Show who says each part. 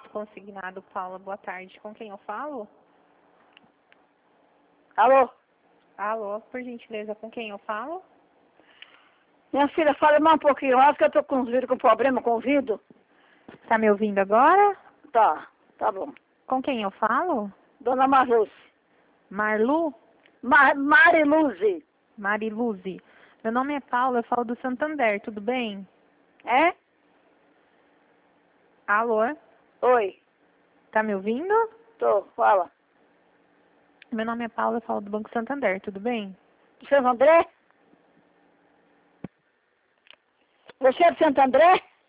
Speaker 1: consignado, Paula. Boa tarde. Com quem eu falo?
Speaker 2: Alô?
Speaker 1: Alô, por gentileza, com quem eu falo?
Speaker 2: Minha filha, fala mais um pouquinho mais que eu tô com problema com o ouvido.
Speaker 1: Tá me ouvindo agora?
Speaker 2: Tá bom.
Speaker 1: Com quem eu falo?
Speaker 2: Dona Marluce.
Speaker 1: Marlu?
Speaker 2: Mariluze.
Speaker 1: Mariluze. Meu nome é Paula, eu falo do Santander, tudo bem?
Speaker 2: É?
Speaker 1: Alô?
Speaker 2: Oi.
Speaker 1: Tá me ouvindo?
Speaker 2: Tô, fala.
Speaker 1: Meu nome é Paula, eu falo do Banco Santander, tudo bem?
Speaker 2: Santo André? Você é de Santo André?